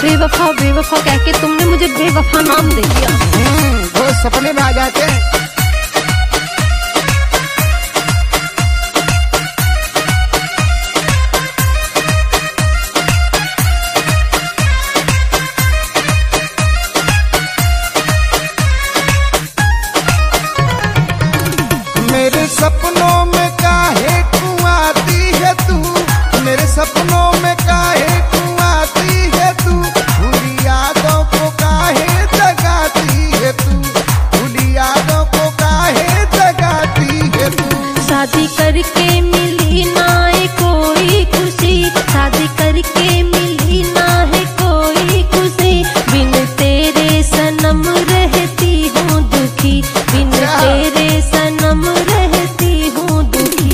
बेवफा बेवफा कह के तुमने मुझे बेवफा नाम दे दिया। वो सपने में आ जाते हैं। मेरे सपनों में काहे क्यों आती है तू, मेरे सपनों में काहे क्यों आती है तू, भूली यादों को काहे जगाती है तू, भूली यादों को काहे जगाती है तू। शादी करके मिली ना है कोई खुशी, शादी करके मिली ना है कोई खुशी, बिन तेरे सनम रहती हूँ दुखी, बिन तेरे सनम रहती हूँ दुखी।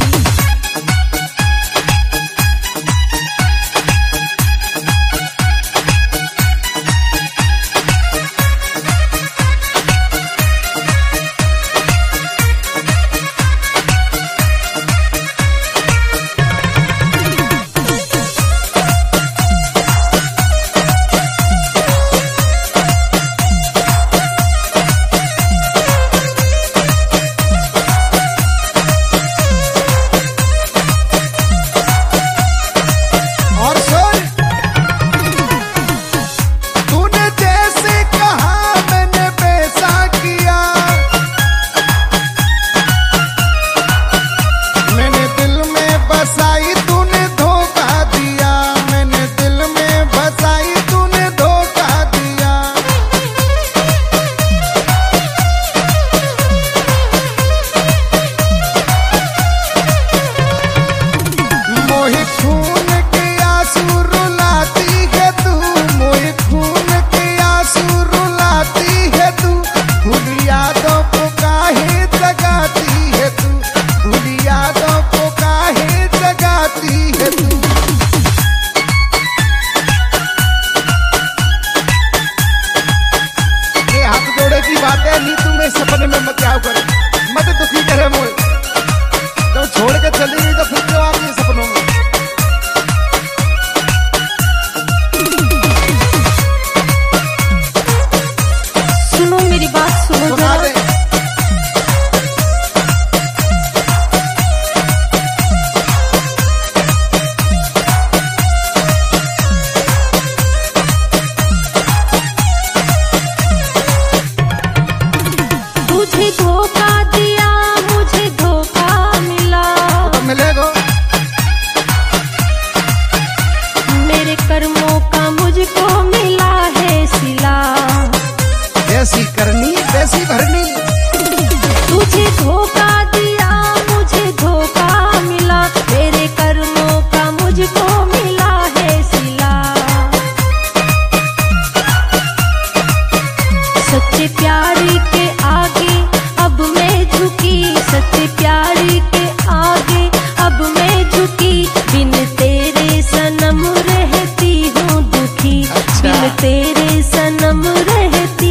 सपने में मत आओ कर, मत दुखी करे मोए, तो छोड़ के चली गई तो फिर क्यों आती है सपनों में। सुनो मेरी बात सुनो जरा। तुझे धोखा दिया मुझे धोखा मिला, तो मिलेगा मेरे कर्मों का मुझको मिला है सिला, ऐसी करनी वैसी भरनी। तुझे धोखा दिया मुझे धोखा मिला, मेरे कर्मों का मुझको मिला है सिला। सच्चे प्यारी के आगे अब मैं झुकी, सच्चे प्यारी के आगे अब मैं झुकी, बिन तेरे सनम रहती हूँ दुखी, बिन तेरे सनम रहती